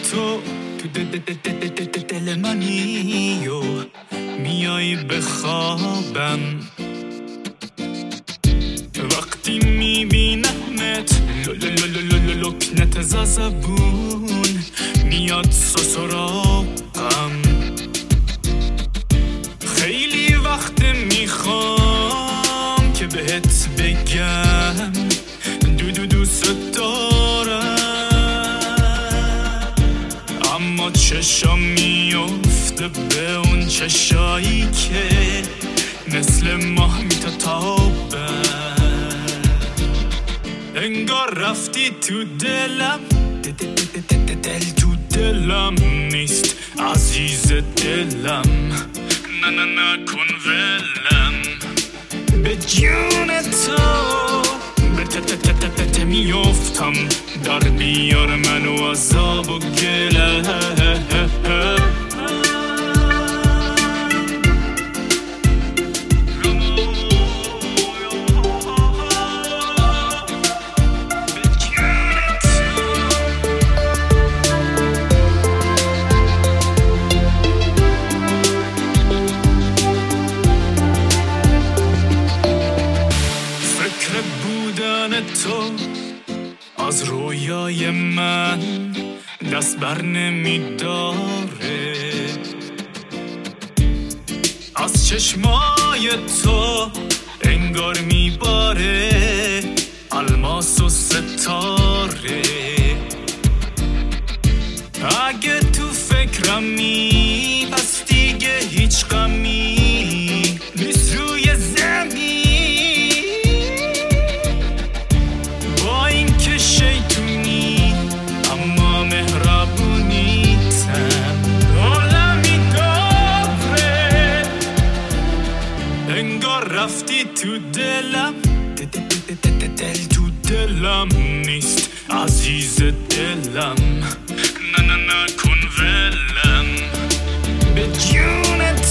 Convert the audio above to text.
تو دل منی و میای بخوابم وقتی میبینمت لکنت زبون میاد سسراغم خیلی وقت میخوام که بهت بگم دوست دارم اما چشم میفته به اون چشایی که مثل ماه میتابه انگار رفتی تو دلم دل تو دلم نیست عزیز دلم نه نکن ولم به جون تو به میافتم در بیار منو عذاب و گله تو از رویای من دست بر نمیداره از چشمای تو انگار میباره الماس و ستاره اگه تو فکرمی پس دیگه هیچ غمی نیست روی زمین شیطونی اما مهربونیتم عالمی داره انگار رفتی تو دلم دل تو دلم نیست عزیز دلم نه نکن ولم به جون